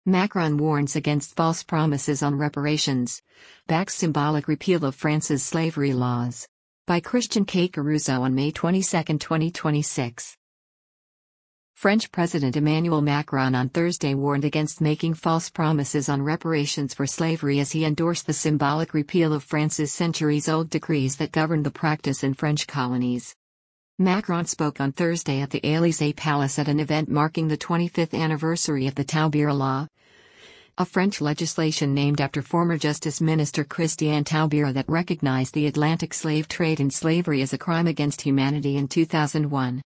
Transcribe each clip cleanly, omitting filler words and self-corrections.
Macron warns against false promises on reparations. Backs symbolic repeal of France's slavery laws. By Christian K. Caruso on May 22, 2026. French President Emmanuel Macron on Thursday warned against making false promises on reparations for slavery as he endorsed the symbolic repeal of France's centuries-old decrees that governed the practice in French colonies. Macron spoke on Thursday at the Élysée Palace at an event marking the 25th anniversary of the Taubira Law, a French legislation named after former Justice Minister Christian Taubira that recognized the Atlantic slave trade and slavery as a crime against humanity in 2001.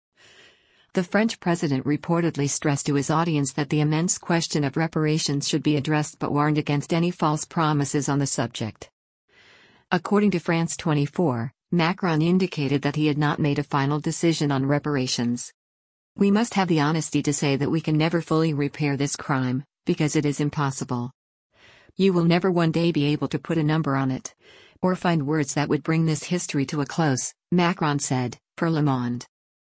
The French president reportedly stressed to his audience that the immense question of reparations should be addressed but warned against any false promises on the subject. According to France 24, Macron indicated that he had not made a final decision on reparations. "We must have the honesty to say that we can never fully repair this crime, because it is impossible. You will never one day be able to put a number on it, or find words that would bring this history to a close," Macron said, for Le Monde.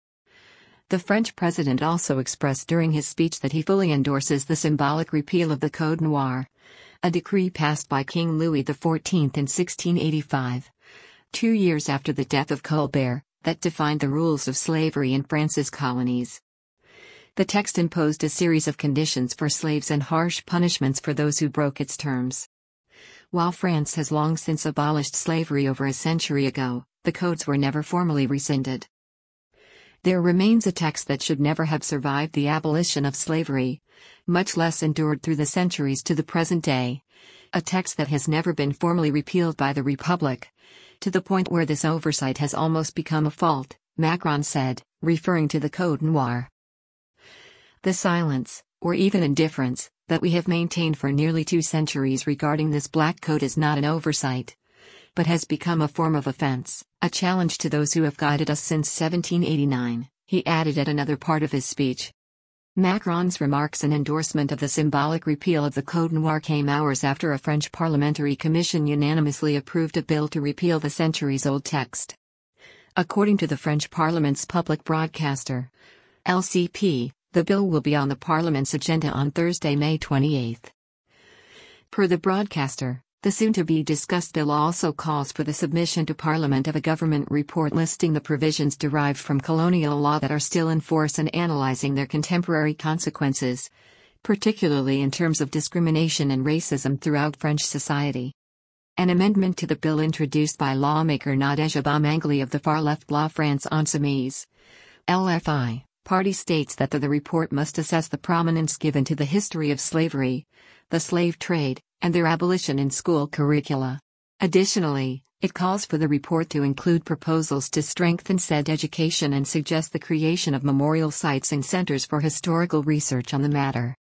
The French president also expressed during his speech that he fully endorses the symbolic repeal of the Code Noir, a decree passed by King Louis XIV in 1685. 2 years after the death of Colbert, that defined the rules of slavery in France's colonies. The text imposed a series of conditions for slaves and harsh punishments for those who broke its terms. While France has long since abolished slavery over a century ago, the codes were never formally rescinded. There remains a text that should never have survived the abolition of slavery, much less endured through the centuries to the present day. A text that has never been formally repealed by the Republic, to the point where this oversight has almost become a fault, Macron said, referring to the Code Noir. The silence, or even indifference, that we have maintained for nearly 2 centuries regarding this black code is not an oversight, but has become a form of offense, a challenge to those who have guided us since 1789, he added at another part of his speech. Macron's remarks and endorsement of the symbolic repeal of the Code Noir came hours after a French parliamentary commission unanimously approved a bill to repeal the centuries-old text. According to the French Parliament's public broadcaster, LCP, the bill will be on the Parliament's agenda on Thursday, May 28. Per the broadcaster, the soon-to-be-discussed bill also calls for the submission to Parliament of a government report listing the provisions derived from colonial law that are still in force and analyzing their contemporary consequences, particularly in terms of discrimination and racism throughout French society. An amendment to the bill introduced by lawmaker Nadège Abamangli of the far-left La France Insoumise (LFI) party states that the report must assess the prominence given to the history of slavery, the slave trade, and their abolition in school curricula. Additionally, it calls for the report to include proposals to strengthen said education and suggest the creation of memorial sites and centers for historical research on the matter.